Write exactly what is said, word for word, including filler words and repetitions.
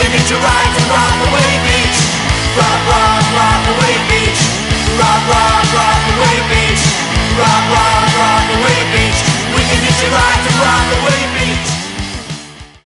hitch a ride to Rockaway Beach. Rock, rock, Rockaway Beach. Rock, rock.